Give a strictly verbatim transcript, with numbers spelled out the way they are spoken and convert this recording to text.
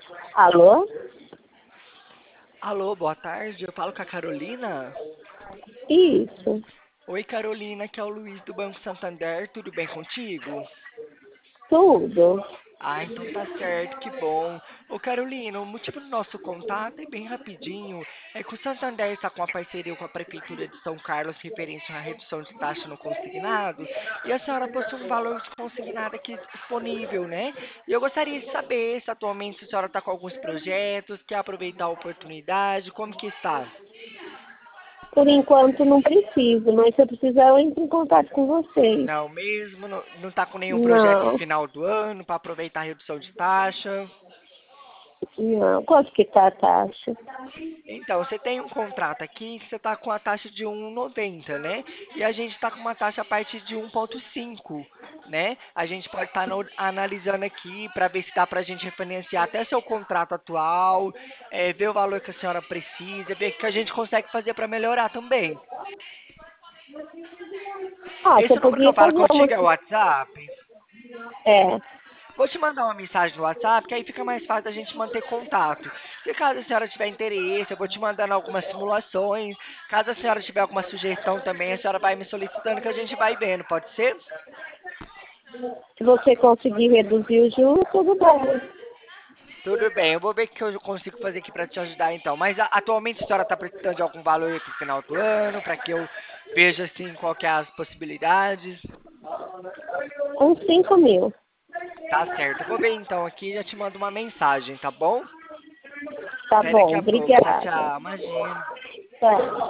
Alô? Alô, boa tarde. Eu falo com a Carolina. Isso, Oi, Carolina, que é o Luiz do Banco Santander. Tudo bem contigo? tudo. Ah, então tá certo, que bom. Ô, Carolina, o motivo do nosso contato é bem rapidinho. É que o Santander está com uma parceria com a Prefeitura de São Carlos referente à redução de taxa no consignado. E a senhora possui um valor de consignado aqui disponível, né? E eu gostaria de saber se atualmente a senhora está com alguns projetos, quer aproveitar a oportunidade, como que está? Por enquanto não preciso, mas se eu precisar eu entro em contato com vocês. Não, mesmo não, não tá com nenhum projeto esse Não, final do ano para aproveitar a redução de taxa. não. Quanto que tá a taxa? Então, você tem um contrato aqui que você está com a taxa de um vírgula noventa, né? E a gente está com uma taxa a partir de um vírgula cinco, né? A gente pode estar analisando aqui para ver se dá para a gente refinanciar até seu contrato atual, é, ver o valor que a senhora precisa, ver o que a gente consegue fazer para melhorar também. Ah, você Esse número que eu podia falo fazer uma... contigo é o WhatsApp? É, Vou te mandar uma mensagem no WhatsApp, que aí fica mais fácil a gente manter contato. Se caso a senhora tiver interesse, eu vou te mandando algumas simulações. Caso a senhora tiver alguma sugestão também, a senhora vai me solicitando que a gente vai vendo, pode ser? se você conseguir reduzir o juro, tudo bem. Tudo bem, eu vou ver o que eu consigo fazer aqui para te ajudar então. Mas a- atualmente a senhora está precisando de algum valor aqui no final do ano, para que eu veja assim qual que é as possibilidades. Uns cinco mil. Tá certo, eu vou ver então aqui e já te mando uma mensagem, tá bom? Tá Até daqui bom, a pouco. Tchau, obrigada. tchau. Imagina. Tá.